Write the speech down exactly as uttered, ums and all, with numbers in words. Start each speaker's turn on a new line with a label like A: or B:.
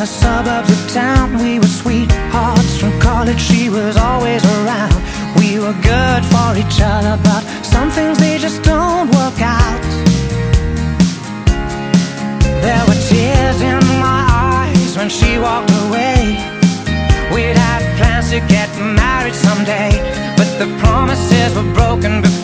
A: the suburbs of town. We were sweethearts from college, she was always around. We were good for each other, but some things they just don't work out. There were tears in my eyes when she walked away. We'd had plans to get married someday, but the promises were broken before